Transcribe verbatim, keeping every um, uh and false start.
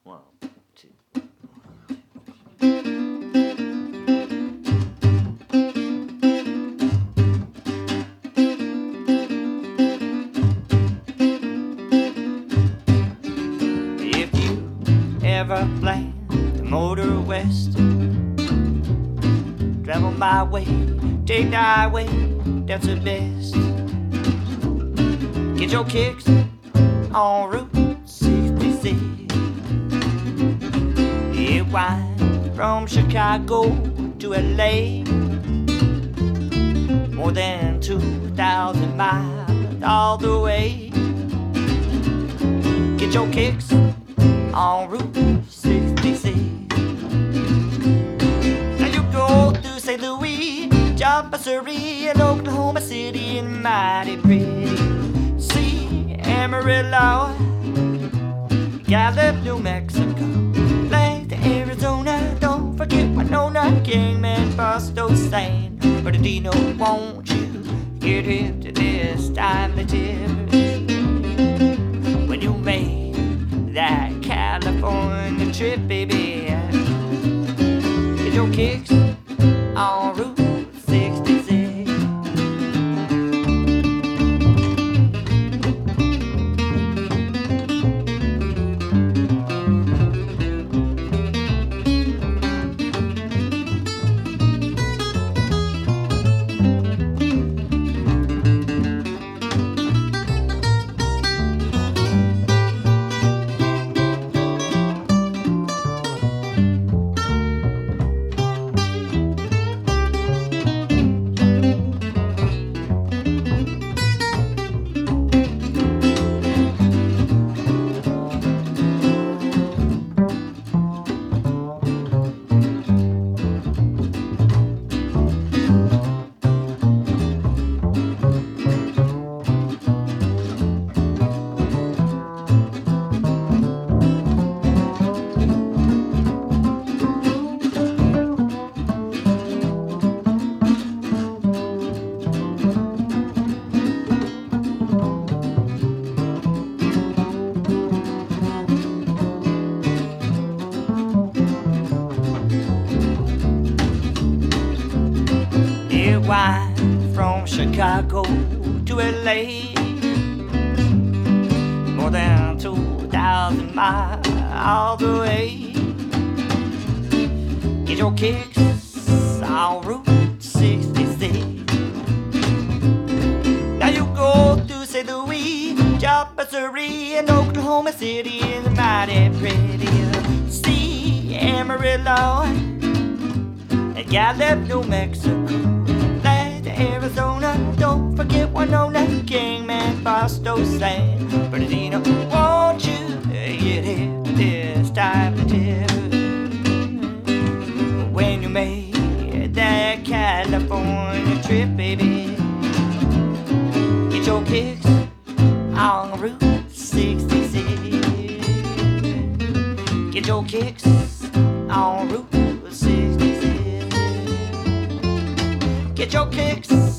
One, two. If you ever plan to motor west, travel my way, take the highway, that's the best. Get your kicks on Route sixty-six. It winds from Chicago to L A, more than two thousand miles all the way. Get your kicks on Route sixty-six. Now you go through Saint Louis, Job, Missouri, and Oklahoma City, and mighty pretty. See Amarillo, Gallup, New Mexico, Lake to Arizona. Don't forget Winona, Kingman, Busto, San Bernardino. Won't you get hip to this timely tip? When you made that California trip, baby, get your kicks on Route sixty-six. Wind from Chicago to L A, more than two thousand miles all the way. Get your kicks on Route sixty-six. Now you go through Saint Louis, Job, Missouri, and Oklahoma City, and the mighty pretty. See Amarillo and Gallup, New Mexico, Arizona. Don't forget Winona, Kingman, Busto, San Bernardino. Won't you get it this time to tip? When you made that California trip, baby, get your kicks on Route sixty-six. Get your kicks on Route sixty-six. Get your kicks